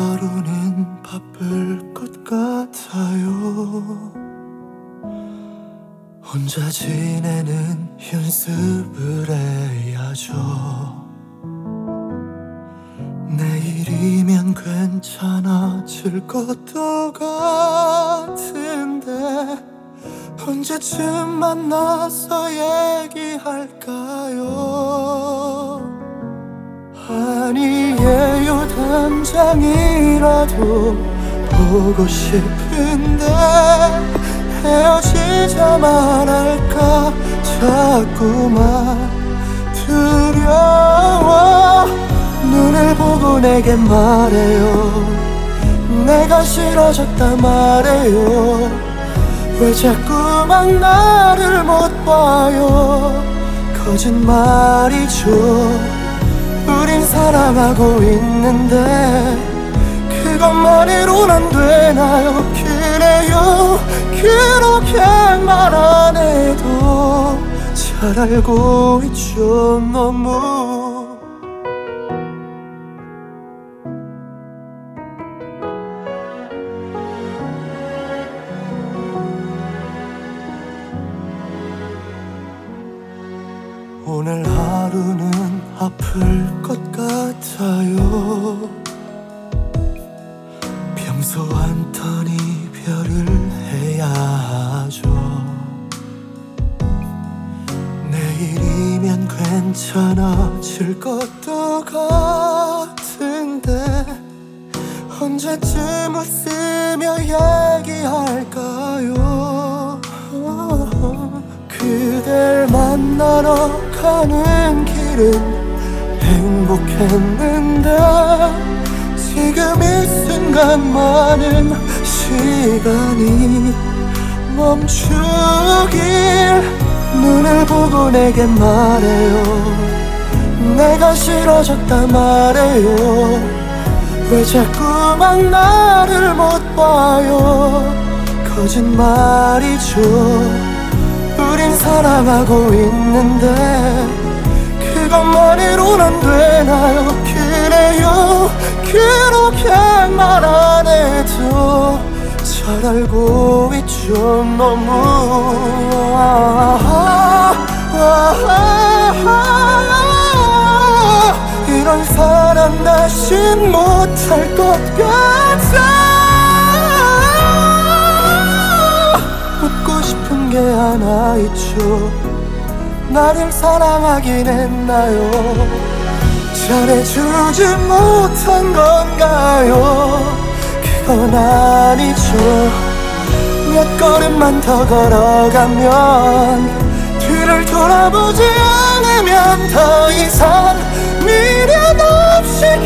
하루는 바쁠 것 같아요. 혼자 지내는 연습을 해야죠. 내일이면 괜찮아질 것도 같은데 언제쯤 만나서 얘기할까요? 아니에요, 당장이라도 보고 싶은데 헤어지자 말할까 자꾸만 두려워. 눈을 보고 내게 말해요. 내가 싫어졌다 말해요. 왜 자꾸만 나를 못 봐요? 거짓말이죠. 우린 사랑하고 있는데 그것만으로는 안 되나요? 그래요, 그렇게 말 안 해도 잘 알고 있죠. 너무 오늘 하루는 아플 것 같아요. 평소와는 이별을 해야 하죠. 내일이면 괜찮아질 것도 같은데 언제쯤 웃으며 얘기할까요? 그댈 만나러 가는 길은 행복했는데 지금 이 순간만은 시간이 멈추길. 눈을 보고 내게 말해요. 내가 싫어졌다 말해요. 왜 자꾸만 나를 못 봐요? 거짓말이죠. 우린 사랑하고 있는데 그것만으로는 안 되나요? 그래요, 그렇게 말 안 해도 잘 알고 있죠. 너무 이런 사랑 다신 못할 것 같아. 묻고 싶은 게 하나 있죠. 나를 사랑하긴 했나요? 잘해주지 못한 건가요? 그건 아니죠. 몇 걸음만 더 걸어가면 뒤를 돌아보지 않으면 더 이상 미련 없이